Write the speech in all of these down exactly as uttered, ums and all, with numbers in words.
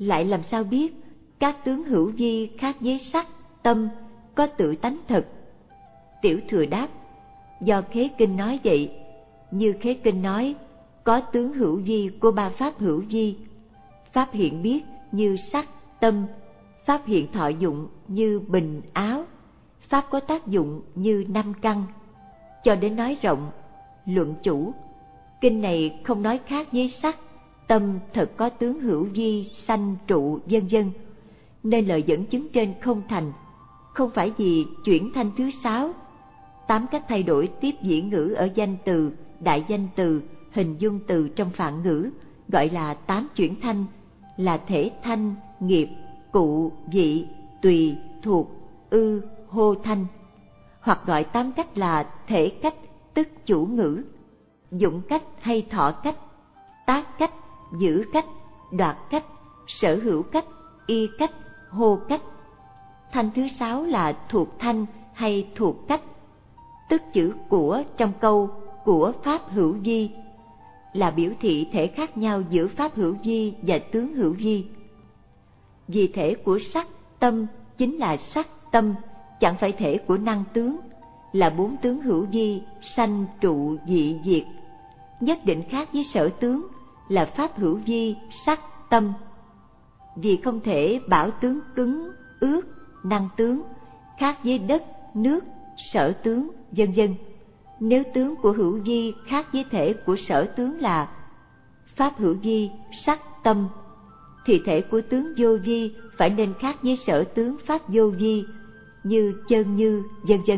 Lại làm sao biết các tướng hữu vi khác với sắc, tâm, có tự tánh thật? Tiểu Thừa đáp, do Khế Kinh nói vậy. Như Khế Kinh nói, có tướng hữu vi của ba pháp hữu vi. Pháp hiện biết như sắc, tâm, pháp hiện thọ dụng như bình, áo, pháp có tác dụng như năm căn. Cho đến nói rộng, luận chủ, kinh này không nói khác với sắc, tâm thật có tướng hữu vi, sanh trụ, vân vân, nên lời dẫn chứng trên không thành. Không phải vì chuyển thanh thứ sáu, tám cách thay đổi tiếp dĩ ngữ ở danh từ, đại danh từ, hình dung từ trong phạn ngữ, gọi là tám chuyển thanh, là thể thanh, nghiệp, cụ, vị, tùy, thuộc, ư, hô thanh. Hoặc gọi tám cách là thể cách, tức chủ ngữ, dụng cách hay thọ cách, tác cách, giữ cách, đoạt cách, sở hữu cách, y cách, hô cách. Thanh thứ sáu là thuộc thanh hay thuộc cách, tức chữ của trong câu của pháp hữu vi, là biểu thị thể khác nhau giữa pháp hữu vi và tướng hữu vi. Vì thể của sắc, tâm chính là sắc, tâm, chẳng phải thể của năng tướng, là bốn tướng hữu vi, sanh, trụ, dị, diệt, nhất định khác với sở tướng, là pháp hữu vi, sắc, tâm. Vì không thể bảo tướng cứng, ướt, năng tướng, khác với đất, nước, sở tướng, vân vân. Nếu tướng của hữu vi khác với thể của sở tướng là pháp hữu vi, sắc, tâm, thì thể của tướng vô vi phải nên khác với sở tướng pháp vô vi, như chân như, vân vân.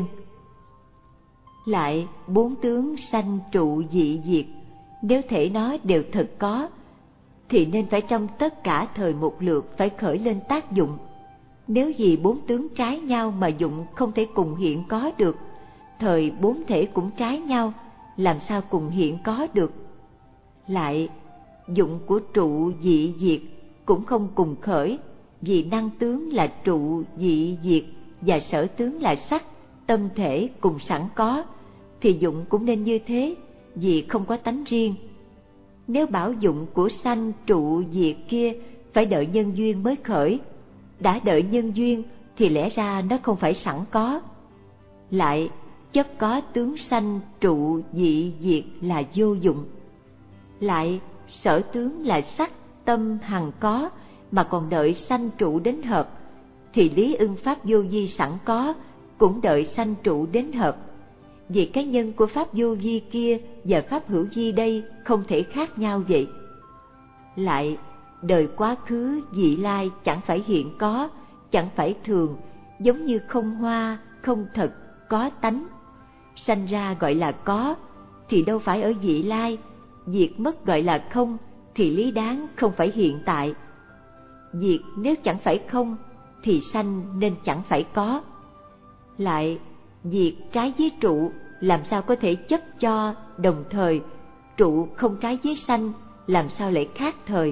Lại, bốn tướng sanh, trụ, dị, diệt, nếu thể nó đều thật có, thì nên phải trong tất cả thời một lượt phải khởi lên tác dụng. Nếu vì bốn tướng trái nhau mà dụng không thể cùng hiện có được, thời bốn thể cũng trái nhau, làm sao cùng hiện có được? Lại, dụng của trụ, dị, diệt cũng không cùng khởi, vì năng tướng là trụ, dị, diệt và sở tướng là sắc, tâm thể cùng sẵn có, thì dụng cũng nên như thế, vì không có tánh riêng. Nếu bảo dụng của sanh, trụ, diệt kia phải đợi nhân duyên mới khởi, đã đợi nhân duyên thì lẽ ra nó không phải sẵn có. Lại, chất có tướng sanh, trụ, dị, diệt là vô dụng. Lại, sở tướng là sắc, tâm hằng có mà còn đợi sanh trụ đến hợp, thì lý ưng pháp vô vi sẵn có cũng đợi sanh trụ đến hợp. Vì cái nhân của pháp vô vi kia và pháp hữu vi đây không thể khác nhau vậy. Lại, đời quá khứ, vị lai chẳng phải hiện có, chẳng phải thường, giống như không hoa, không thật, có tánh. Sanh ra gọi là có, thì đâu phải ở vị lai, diệt mất gọi là không, thì lý đáng không phải hiện tại. Diệt nếu chẳng phải không, thì sanh nên chẳng phải có. Lại, diệt trái với trụ, làm sao có thể chấp cho đồng thời, trụ không trái với sanh, làm sao lại khác thời.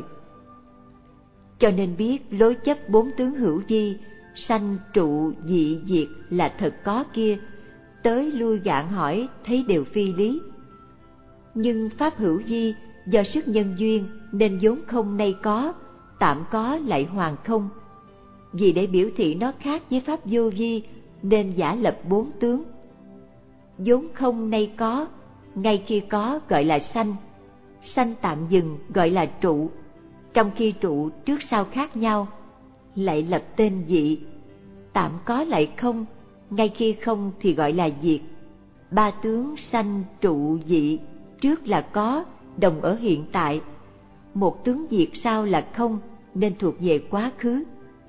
Cho nên biết lối chấp bốn tướng hữu vi, sanh, trụ, dị, diệt là thật có kia, tới lui gạn hỏi thấy đều phi lý. Nhưng pháp hữu vi do sức nhân duyên nên vốn không nay có, tạm có lại hoàn không. Vì để biểu thị nó khác với pháp vô vi nên giả lập bốn tướng. Vốn không nay có, ngay khi có gọi là sanh, sanh tạm dừng gọi là trụ, trong khi trụ trước sau khác nhau, lại lập tên dị. Tạm có lại không, ngay khi không thì gọi là diệt. Ba tướng sanh, trụ, dị, trước là có, đồng ở hiện tại. Một tướng diệt sau là không, nên thuộc về quá khứ.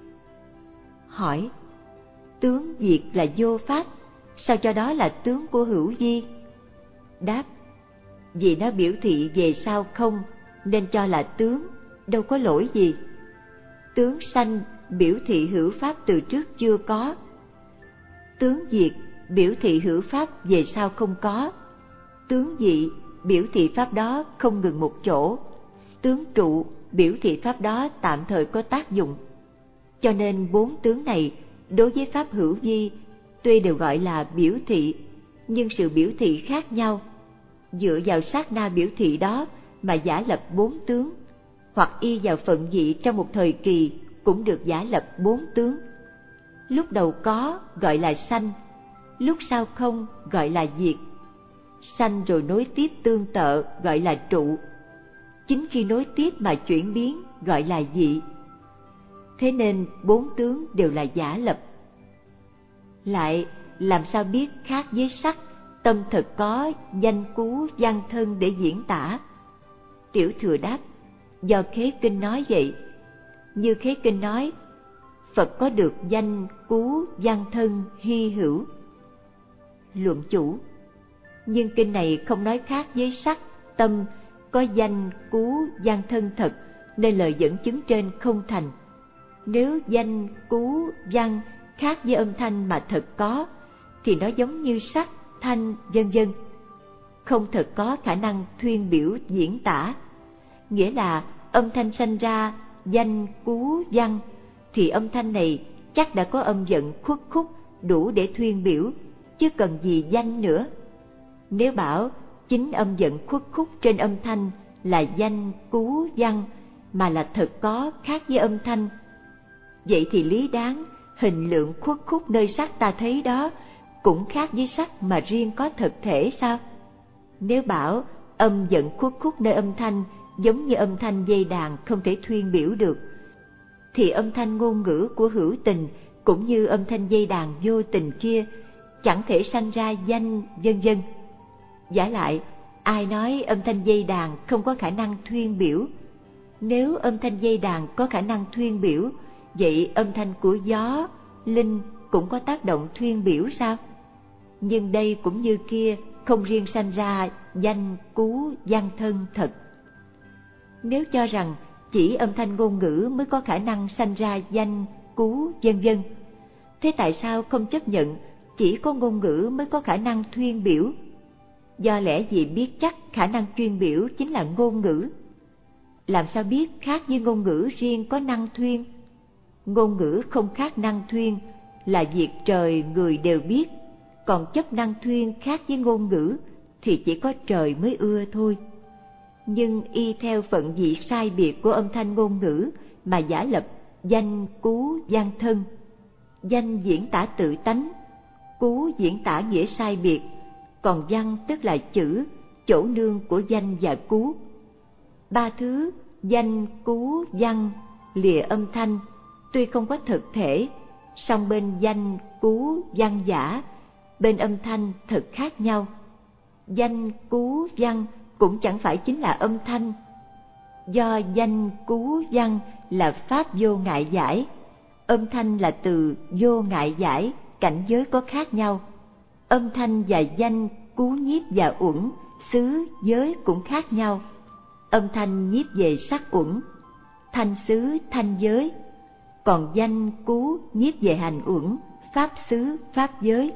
Hỏi, tướng diệt là vô pháp, sao cho đó là tướng của hữu vi? Đáp, vì nó biểu thị về sau không, nên cho là tướng, đâu có lỗi gì. Tướng sanh biểu thị hữu pháp từ trước chưa có. Tướng diệt biểu thị hữu pháp về sau không có. Tướng dị biểu thị pháp đó không ngừng một chỗ. Tướng trụ biểu thị pháp đó tạm thời có tác dụng. Cho nên bốn tướng này đối với pháp hữu vi tuy đều gọi là biểu thị, nhưng sự biểu thị khác nhau. Dựa vào sát na biểu thị đó mà giả lập bốn tướng, hoặc y vào phận vị trong một thời kỳ cũng được giả lập bốn tướng. Lúc đầu có gọi là sanh, lúc sau không gọi là diệt. Sanh rồi nối tiếp tương tự gọi là trụ. Chính khi nối tiếp mà chuyển biến gọi là dị. Thế nên bốn tướng đều là giả lập. Lại làm sao biết khác với sắc, tâm thật có danh cú văn thân để diễn tả? Tiểu Thừa đáp, do Khế Kinh nói vậy. Như Khế Kinh nói, Phật có được danh cú văn thân hy hữu. Luận chủ, nhưng kinh này không nói khác với sắc, tâm có danh cú văn thân thật, nên lời dẫn chứng trên không thành. Nếu danh cú văn khác với âm thanh mà thật có, thì nó giống như sắc, thanh, vân vân, không thật có khả năng thuyên biểu diễn tả. Nghĩa là âm thanh sanh ra danh cú văn, thì âm thanh này chắc đã có âm vận khuất khúc đủ để thuyên biểu, chứ cần gì danh nữa. Nếu bảo chính âm vận khuất khúc trên âm thanh là danh cú văn, mà là thật có khác với âm thanh, vậy thì lý đáng hình lượng khuất khúc nơi sắc ta thấy đó cũng khác với sắc mà riêng có thực thể sao? Nếu bảo âm vận khuất khúc nơi âm thanh giống như âm thanh dây đàn không thể thuyên biểu được, thì âm thanh ngôn ngữ của hữu tình cũng như âm thanh dây đàn vô tình kia chẳng thể sanh ra danh, vân vân. Vả lại, ai nói âm thanh dây đàn không có khả năng thuyên biểu? Nếu âm thanh dây đàn có khả năng thuyên biểu, vậy âm thanh của gió, linh cũng có tác động thuyên biểu sao? Nhưng đây cũng như kia, không riêng sanh ra danh cú văn thân thật. Nếu cho rằng chỉ âm thanh ngôn ngữ mới có khả năng sanh ra danh cú vân vân, thế tại sao không chấp nhận chỉ có ngôn ngữ mới có khả năng thuyên biểu? Do lẽ gì biết chắc khả năng thuyên biểu chính là ngôn ngữ? Làm sao biết khác với ngôn ngữ riêng có năng thuyên? Ngôn ngữ không khác năng thuyên là việc trời người đều biết, còn chấp năng thuyên khác với ngôn ngữ thì chỉ có trời mới ưa thôi. Nhưng y theo phận vị sai biệt của âm thanh ngôn ngữ mà giả lập danh cú văn thân. Danh diễn tả tự tánh, cú diễn tả nghĩa sai biệt, còn văn tức là chữ, chỗ nương của danh và cú. Ba thứ danh, cú, văn lìa âm thanh, tuy không có thực thể, song bên danh, cú, văn giả, bên âm thanh thật khác nhau. Danh, cú, văn cũng chẳng phải chính là âm thanh. Do danh, cú, văn là pháp vô ngại giải, âm thanh là từ vô ngại giải, cảnh giới có khác nhau. Âm thanh và danh, cú nhiếp và uẩn, xứ, giới cũng khác nhau. Âm thanh nhiếp về sắc uẩn, thanh xứ, thanh giới, còn danh, cú nhiếp về hành uẩn, pháp xứ, pháp giới.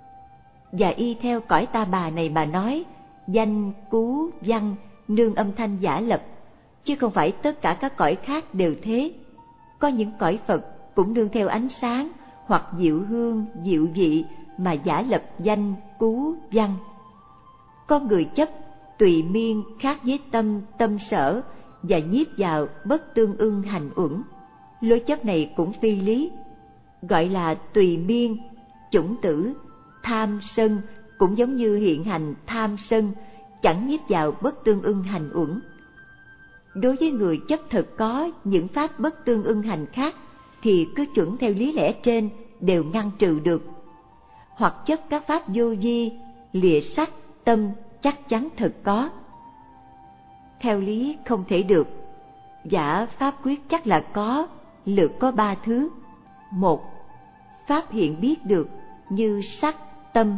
Và y theo cõi Ta Bà này mà nói, danh, cú, văn nương âm thanh giả lập, chứ không phải tất cả các cõi khác đều thế. Có những cõi Phật cũng nương theo ánh sáng hoặc diệu hương, diệu vị mà giả lập danh, cú, văn. Có người chấp tùy miên khác với tâm, tâm sở và nhiếp vào bất tương ưng hành uẩn. Lối chấp này cũng phi lý, gọi là tùy miên, chủng tử, tham sân cũng giống như hiện hành tham sân, chẳng nhiếp vào bất tương ưng hành uẩn. Đối với người chấp thực có những pháp bất tương ưng hành khác thì cứ chuẩn theo lý lẽ trên đều ngăn trừ được. Hoặc chấp các pháp vô vi, lìa sắc, tâm chắc chắn thực có. Theo lý không thể được. Giả pháp quyết chắc là có, lược có ba thứ. Một, pháp hiện biết được như sắc, tâm.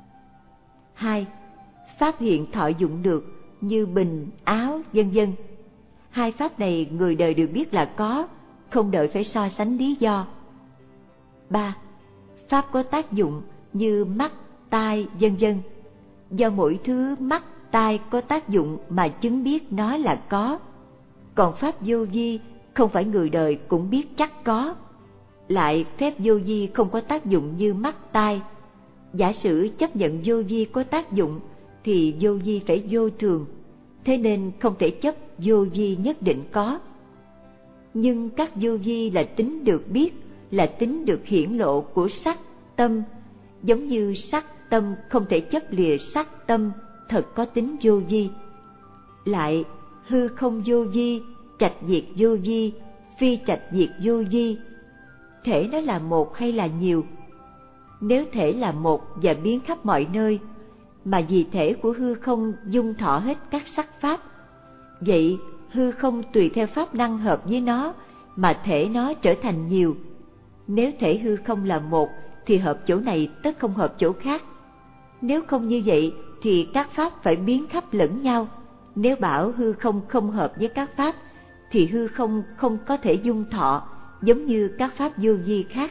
Hai, pháp hiện thọ dụng được như bình, áo, vân vân. Hai pháp này người đời đều biết là có, không đợi phải so sánh lý do. Ba, pháp có tác dụng như mắt, tai, vân vân. Do mỗi thứ mắt, tai có tác dụng mà chứng biết nó là có. Còn pháp vô vi không phải người đời cũng biết chắc có. Lại phép vô vi không có tác dụng như mắt, tai. Giả sử chấp nhận vô vi có tác dụng thì vô vi phải vô thường. thế nên không thể chấp vô vi nhất định có. Nhưng các vô vi là tính được biết, là tính được hiển lộ của sắc, tâm, giống như sắc tâm không thể chấp lìa sắc tâm, thật có tính vô vi. Lại hư không vô vi, trạch diệt vô vi, phi trạch diệt vô vi, thể nó là một hay là nhiều? Nếu thể là một và biến khắp mọi nơi, mà vì thể của hư không dung thọ hết các sắc pháp, vậy hư không tùy theo pháp năng hợp với nó mà thể nó trở thành nhiều. Nếu thể hư không là một thì hợp chỗ này tất không hợp chỗ khác. Nếu không như vậy thì các pháp phải biến khắp lẫn nhau. Nếu bảo hư không không hợp với các pháp thì hư không không có thể dung thọ giống như các pháp vô vi khác.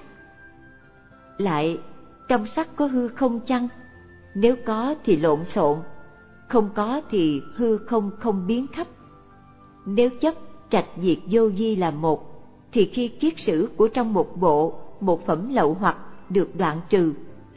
Lại, trong sắc có hư không chăng? Nếu có thì lộn xộn, không có thì hư không không biến khắp. Nếu chấp trạch diệt vô vi là một, thì khi kiết sử của trong một bộ, một phẩm lậu hoặc được đoạn trừ.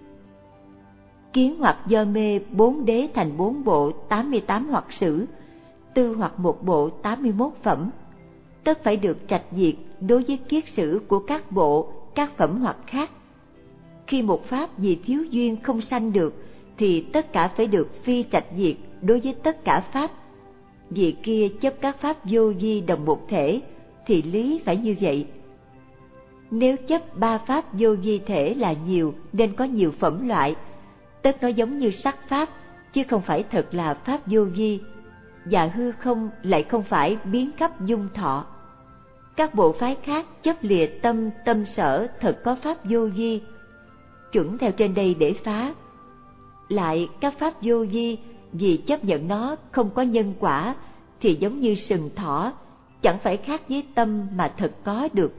Kiến hoặc do mê bốn đế thành bốn bộ tám mươi tám hoặc sử, tư hoặc một bộ tám mươi mốt phẩm, tất phải được trạch diệt đối với kiết sử của các bộ, các phẩm hoặc khác. Khi một pháp vì thiếu duyên không sanh được, thì tất cả phải được phi trạch diệt đối với tất cả pháp. Vì kia chấp các pháp vô vi đồng một thể, thì lý phải như vậy. Nếu chấp ba pháp vô vi thể là nhiều nên có nhiều phẩm loại, tất nó giống như sắc pháp, chứ không phải thật là pháp vô vi, và hư không lại không phải biến khắp dung thọ. Các bộ phái khác chấp lìa tâm, tâm sở thật có pháp vô vi, chuẩn theo trên đây để phá. Lại các pháp vô vi vì chấp nhận nó không có nhân quả thì giống như sừng thỏ, chẳng phải khác với tâm mà thật có được.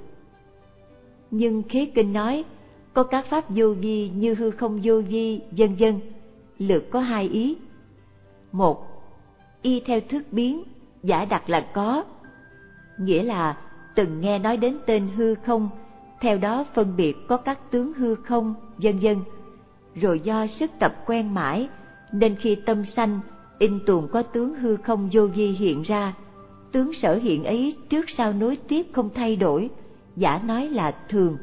Nhưng Khế Kinh nói có các pháp vô vi như hư không vô vi, vân vân, lược có hai ý. Một, y theo thức biến, giả đặt là có, nghĩa là từng nghe nói đến tên hư không, theo đó phân biệt có các tướng hư không, vân vân. Rồi do sức tập quen mãi, nên khi tâm sanh, in tuồng có tướng hư không vô vi hiện ra. Tướng sở hiện ấy trước sau nối tiếp không thay đổi, giả nói là thường.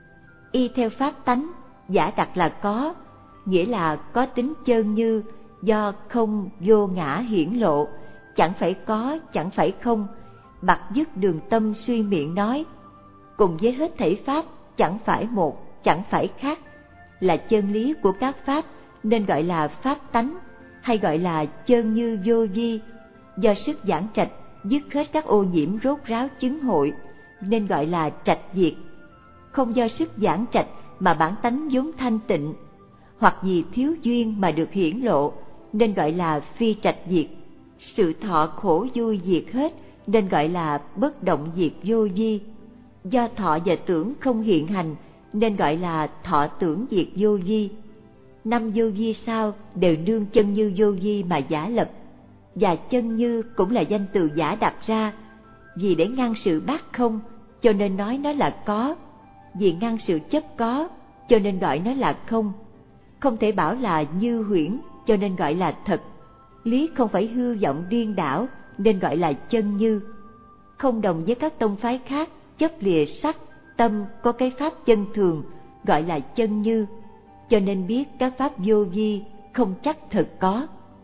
Y theo pháp tánh, giả đặt là có, nghĩa là có tính chơn như, do không vô ngã hiển lộ, chẳng phải có, chẳng phải không, bặt dứt đường tâm suy miệng nói, cùng với hết thảy pháp, chẳng phải một, chẳng phải khác, là chân lý của các pháp nên gọi là pháp tánh, hay gọi là chơn như vô vi, do sức giảng trạch dứt hết các ô nhiễm rốt ráo chứng hội nên gọi là trạch diệt. Không do sức giảng trạch mà bản tánh vốn thanh tịnh, hoặc vì thiếu duyên mà được hiển lộ nên gọi là phi trạch diệt. Sự thọ khổ vui diệt hết nên gọi là bất động diệt vô vi. Do thọ và tưởng không hiện hành nên gọi là thọ tưởng diệt vô vi. Năm vô vi sau đều nương chân như vô vi mà giả lập, và chân như cũng là danh từ giả đặt ra, vì để ngăn sự bát không cho nên nói nó là có, vì ngăn sự chấp có cho nên gọi nó là không. Không thể bảo là như huyễn cho nên gọi là thật, lý không phải hư vọng điên đảo nên gọi là chân như. Không đồng với các tông phái khác chấp lìa sắc, tâm có cái pháp chân thường gọi là chân như, cho nên biết các pháp vô vi không chắc thật có.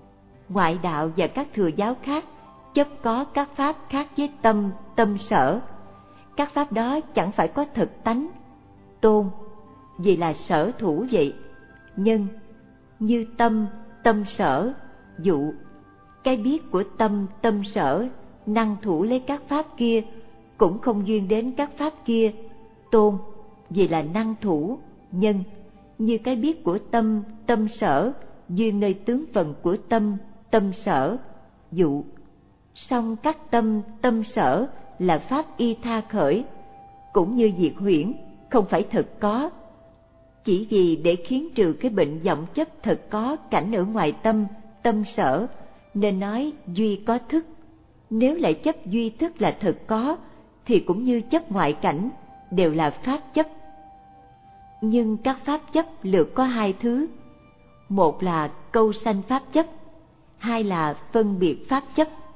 Ngoại đạo và các thừa giáo khác chấp có các pháp khác với tâm, tâm sở. Các pháp đó chẳng phải có thực tánh, tôn, vì là sở thủ vậy. Nhân, như tâm, tâm sở, dụ. Cái biết của tâm, tâm sở, năng thủ lấy các pháp kia, cũng không duyên đến các pháp kia, tôn, vì là năng thủ, nhân. Như cái biết của tâm, tâm sở, duyên nơi tướng phần của tâm, tâm sở, dụ. Song các tâm, tâm sở là pháp y tha khởi, cũng như diệt huyễn, không phải thật có. Chỉ vì để khiến trừ cái bệnh vọng chấp thật có cảnh ở ngoài tâm, tâm sở, nên nói duy có thức. Nếu lại chấp duy thức là thật có, thì cũng như chấp ngoại cảnh, đều là pháp chấp. Nhưng các pháp chấp lược có hai thứ. Một là câu sanh pháp chấp, hai là phân biệt pháp chấp.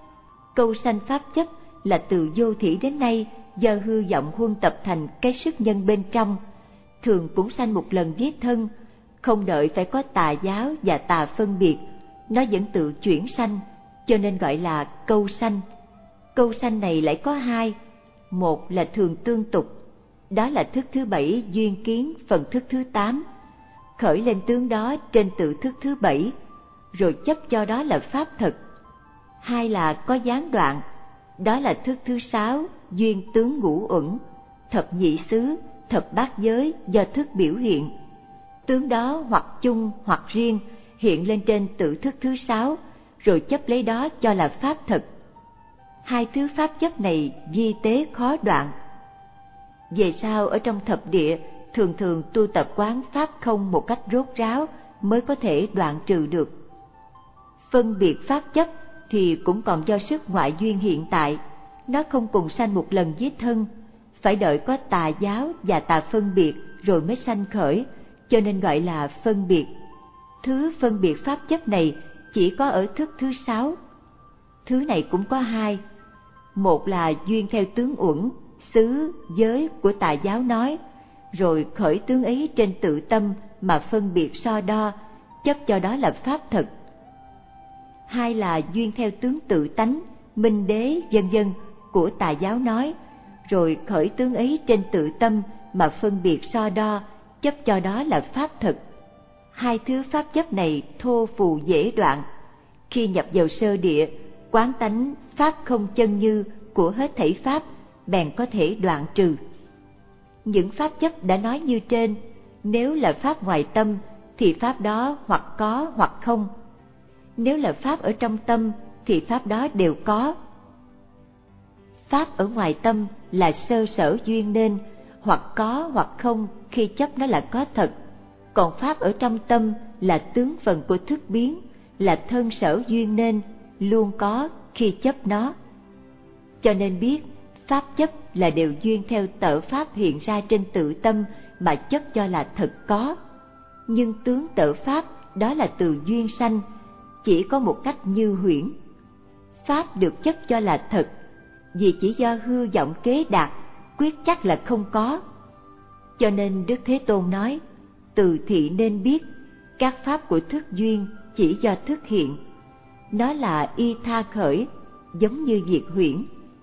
câu sanh pháp chấp là từ vô thỉ đến nay do hư vọng huân tập thành cái sức nhân bên trong, thường cũng sanh một lần giết thân, không đợi phải có tà giáo và tà phân biệt, nó vẫn tự chuyển sanh, cho nên gọi là câu sanh. Câu sanh này lại có hai, một là thường tương tục, đó là thức thứ bảy duyên kiến phần thức thứ tám, khởi lên tướng đó trên tự thức thứ bảy, rồi chấp cho đó là pháp thật. Hai là có gián đoạn, đó là thức thứ sáu duyên tướng ngũ uẩn, thập nhị xứ, thập bát giới do thức biểu hiện. Tướng đó hoặc chung hoặc riêng hiện lên trên tự thức thứ sáu, rồi chấp lấy đó cho là pháp thật. Hai thứ pháp chấp này vi tế khó đoạn. Về sau ở trong thập địa thường thường tu tập quán pháp không một cách rốt ráo mới có thể đoạn trừ được. Phân biệt pháp chấp thì cũng còn do sức ngoại duyên hiện tại, nó không cùng sanh một lần giết thân, phải đợi có tà giáo và tà phân biệt rồi mới sanh khởi, cho nên gọi là phân biệt. Thứ phân biệt pháp chấp này chỉ có ở thức thứ sáu. Thứ này cũng có hai, một là duyên theo tướng uẩn, xứ, giới của tà giáo nói, rồi khởi tướng ấy trên tự tâm mà phân biệt so đo, chấp cho đó là pháp thật. Hai là duyên theo tướng tự tánh, minh đế, vân vân của tà giáo nói, rồi khởi tướng ấy trên tự tâm mà phân biệt so đo, chấp cho đó là pháp thật. Hai thứ pháp chấp này thô phù dễ đoạn. Khi nhập vào sơ địa, quán tánh pháp không chân như của hết thảy pháp, bèn có thể đoạn trừ. Những pháp chấp đã nói như trên, nếu là pháp ngoài tâm thì pháp đó hoặc có hoặc không. Nếu là pháp ở trong tâm thì pháp đó đều có. Pháp ở ngoài tâm là sơ sở duyên nên, hoặc có hoặc không khi chấp nó là có thật. Còn pháp ở trong tâm là tướng phần của thức biến, là thân sở duyên nên, luôn có khi chấp nó. Cho nên biết, pháp chấp là đều duyên theo tợ pháp hiện ra trên tự tâm mà chấp cho là thật có. Nhưng tướng tợ pháp đó là từ duyên sanh, chỉ có một cách như huyễn. Pháp được chấp cho là thật, vì chỉ do hư vọng kế đạt, quyết chắc là không có. Cho nên Đức Thế Tôn nói, từ thị nên biết, các pháp của thức duyên chỉ do thức hiện. Nó là y tha khởi, giống như diệt huyễn.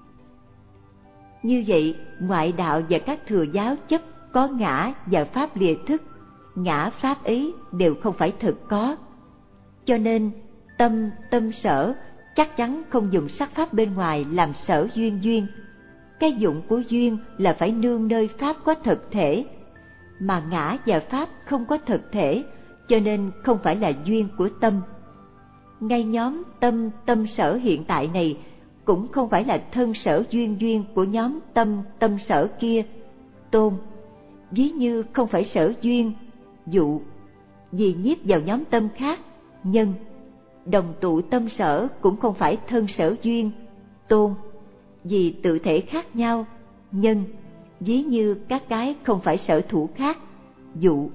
Như vậy, ngoại đạo và các thừa giáo chấp có ngã và pháp lìa thức, ngã pháp ấy đều không phải thực có. Cho nên, tâm, tâm sở chắc chắn không dùng sắc pháp bên ngoài làm sở duyên duyên. Cái dụng của duyên là phải nương nơi pháp có thực thể, mà ngã và pháp không có thực thể, cho nên không phải là duyên của tâm. Ngay nhóm tâm, tâm sở hiện tại này cũng không phải là thân sở duyên duyên của nhóm tâm, tâm sở kia. Tôn, ví như không phải sở duyên, dụ, vì nhiếp vào nhóm tâm khác, nhân. Đồng tụ tâm sở cũng không phải thân sở duyên, tôn, vì tự thể khác nhau, nhân. Ví như các cái không phải sở thủ khác, dụ.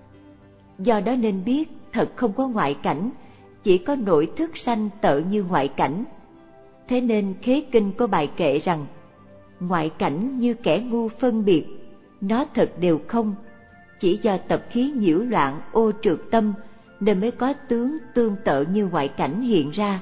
Do đó nên biết thật không có ngoại cảnh, chỉ có nội thức sanh tợ như ngoại cảnh. Thế nên Khế Kinh có bài kệ rằng, ngoại cảnh như kẻ ngu phân biệt, nó thật đều không, chỉ do tập khí nhiễu loạn ô trượt tâm nên mới có tướng tương tự như ngoại cảnh hiện ra.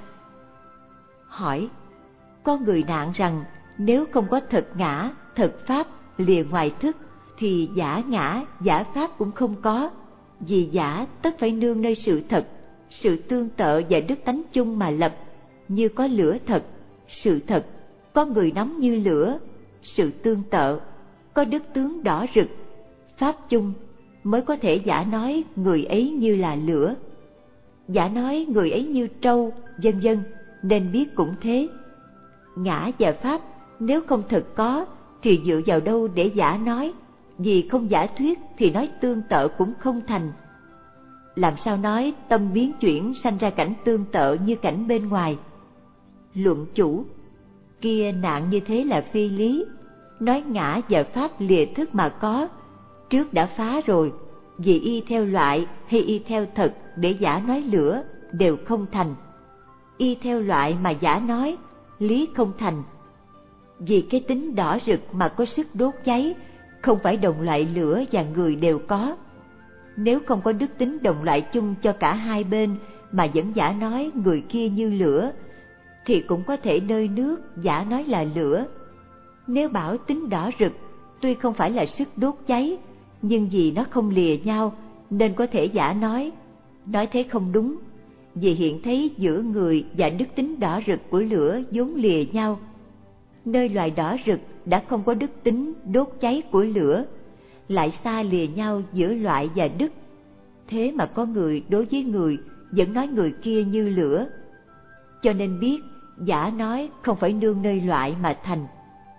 Hỏi, có người nạn rằng nếu không có thật ngã, thật pháp lìa ngoài thức thì giả ngã, giả pháp cũng không có, vì giả tất phải nương nơi sự thật, sự tương tự và đức tánh chung mà lập, như có lửa thật, sự thật, có người nóng như lửa, sự tương tự, có đức tướng đỏ rực, pháp chung, mới có thể giả nói người ấy như là lửa, giả nói người ấy như trâu, vân vân, nên biết cũng thế. Ngã và pháp nếu không thực có thì dựa vào đâu để giả nói, vì không giả thuyết thì nói tương tự cũng không thành. Làm sao nói tâm biến chuyển sanh ra cảnh tương tự như cảnh bên ngoài? Luận chủ, kia nạn như thế là phi lý, nói ngã và pháp lìa thức mà có, trước đã phá rồi, vì y theo loại hay y theo thật để giả nói lửa đều không thành. Y theo loại mà giả nói, lý không thành. Vì cái tính đỏ rực mà có sức đốt cháy, không phải đồng loại lửa và người đều có. Nếu không có đức tính đồng loại chung cho cả hai bên mà vẫn giả nói người kia như lửa, thì cũng có thể nơi nước giả nói là lửa. Nếu bảo tính đỏ rực tuy không phải là sức đốt cháy, nhưng vì nó không lìa nhau nên có thể giả nói. Nói thế không đúng, vì hiện thấy giữa người và đức tính đỏ rực của lửa vốn lìa nhau. Nơi loài đỏ rực đã không có đức tính đốt cháy của lửa, lại xa lìa nhau giữa loại và đức. Thế mà có người đối với người vẫn nói người kia như lửa. Cho nên biết giả nói không phải nương nơi loại mà thành.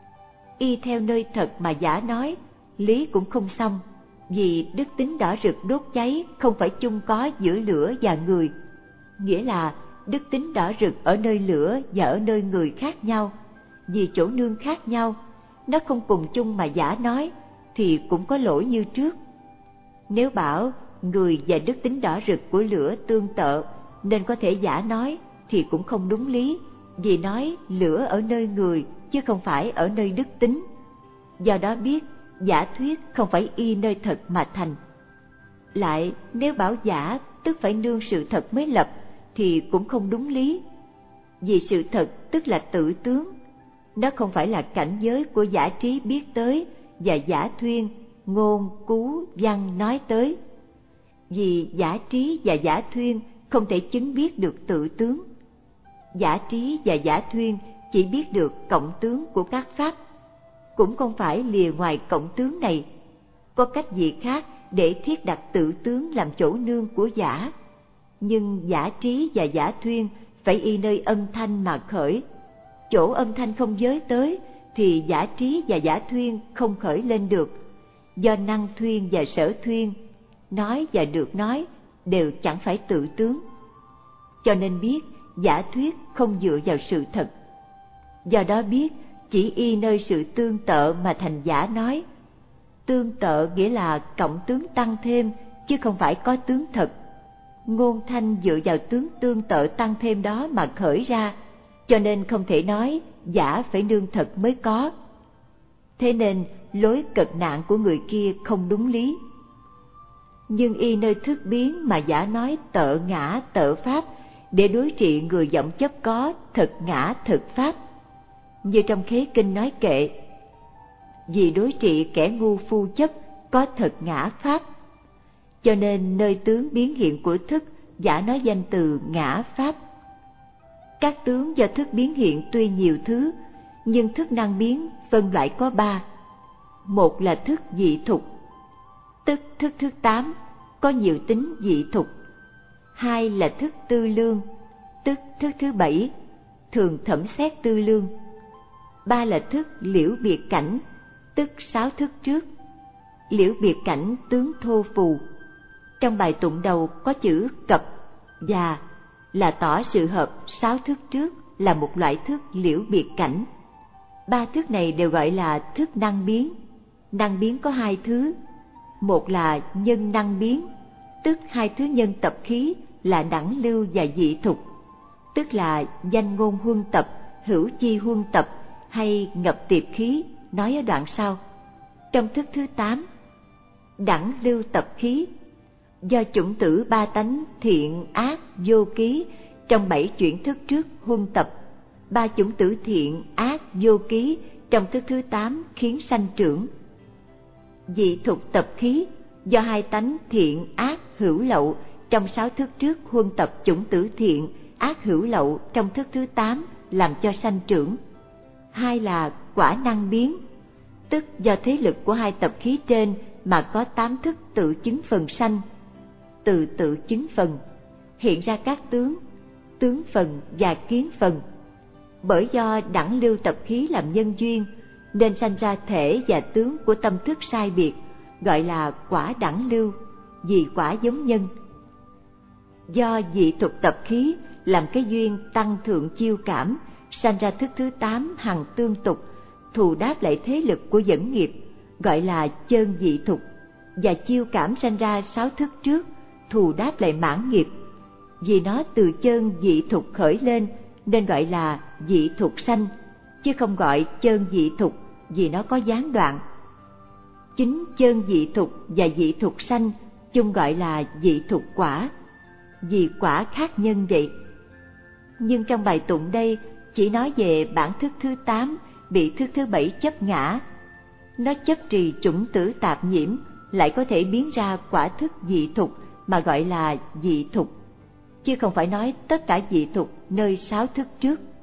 Y theo nơi thật mà giả nói, lý cũng không xong, vì đức tính đỏ rực đốt cháy không phải chung có giữa lửa và người. Nghĩa là đức tính đỏ rực ở nơi lửa và ở nơi người khác nhau, vì chỗ nương khác nhau, nó không cùng chung mà giả nói, thì cũng có lỗi như trước. Nếu bảo người và đức tính đỏ rực của lửa tương tự nên có thể giả nói, thì cũng không đúng lý, vì nói lửa ở nơi người chứ không phải ở nơi đức tính. Do đó biết giả thuyết không phải y nơi thật mà thành. Lại nếu bảo giả tức phải nương sự thật mới lập, thì cũng không đúng lý, vì sự thật tức là tự tướng. Nó không phải là cảnh giới của giả trí biết tới và giả thuyên, ngôn, cú, văn nói tới. Vì giả trí và giả thuyên không thể chứng biết được tự tướng. Giả trí và giả thuyên chỉ biết được cộng tướng của các pháp, cũng không phải lìa ngoài cộng tướng này. Có cách gì khác để thiết đặt tự tướng làm chỗ nương của giả. Nhưng giả trí và giả thuyên phải y nơi âm thanh mà khởi. Chỗ âm thanh không giới tới thì giả trí và giả thuyên không khởi lên được. Do năng thuyên và sở thuyên, nói và được nói đều chẳng phải tự tướng. Cho nên biết giả thuyết không dựa vào sự thật. Do đó biết chỉ y nơi sự tương tự mà thành giả nói. Tương tự nghĩa là cộng tướng tăng thêm, chứ không phải có tướng thật. Ngôn thanh dựa vào tướng tương tự tăng thêm đó mà khởi ra, cho nên không thể nói giả phải nương thật mới có. Thế nên lối cật nạn của người kia không đúng lý. Nhưng y nơi thức biến mà giả nói tợ ngã tợ pháp, để đối trị người vọng chấp có thực ngã thực pháp. Như trong Khế Kinh nói kệ: vì đối trị kẻ ngu phu chấp có thực ngã pháp, cho nên nơi tướng biến hiện của thức giả nói danh từ ngã pháp. Các tướng do thức biến hiện tuy nhiều thứ, nhưng thức năng biến phân loại có ba. Một là thức dị thục, tức thức thứ tám, có nhiều tính dị thục. Hai là thức tư lương, tức thức thứ bảy, thường thẩm xét tư lương. Ba là thức liễu biệt cảnh, tức sáu thức trước. Liễu biệt cảnh tướng thô phù. Trong bài tụng đầu có chữ cập và là tỏ sự hợp sáu thức trước là một loại thức liễu biệt cảnh. Ba thức này đều gọi là thức năng biến. Năng biến có hai thứ. Một là nhân năng biến, tức hai thứ nhân tập khí là đẳng lưu và dị thục, tức là danh ngôn huân tập, hữu chi huân tập hay ngập tiệp khí, nói ở đoạn sau. Trong thức thứ tám, đẳng lưu tập khí, do chủng tử ba tánh thiện ác vô ký trong bảy chuyển thức trước huân tập, ba chủng tử thiện ác vô ký trong thức thứ tám khiến sanh trưởng. Dị thục tập khí, do hai tánh thiện ác hữu lậu trong sáu thức trước huân tập chủng tử thiện ác hữu lậu trong thức thứ tám làm cho sanh trưởng. Hai là quả năng biến, tức do thế lực của hai tập khí trên mà có tám thức tự chứng phần sanh. Từ tự chứng phần hiện ra các tướng, tướng phần và kiến phần. Bởi do đẳng lưu tập khí làm nhân duyên nên sanh ra thể và tướng của tâm thức sai biệt, gọi là quả đẳng lưu, vì quả giống nhân. Do dị thục tập khí làm cái duyên tăng thượng chiêu cảm, sanh ra thức thứ tám hằng tương tục, thù đáp lại thế lực của dẫn nghiệp, gọi là chơn dị thục, và chiêu cảm sanh ra sáu thức trước, thù đáp lại mãn nghiệp. Vì nó từ chơn dị thục khởi lên nên gọi là dị thục sanh, chứ không gọi chơn dị thục vì nó có gián đoạn. Chính chơn dị thục và dị thục sanh chung gọi là dị thục quả, vì quả khác nhân vậy. Nhưng trong bài tụng đây chỉ nói về bản thức thứ tám bị thức thứ bảy chấp ngã. Nó chấp trì chủng tử tạp nhiễm, lại có thể biến ra quả thức dị thục mà gọi là dị thục, chứ không phải nói tất cả dị thục nơi sáu thức trước.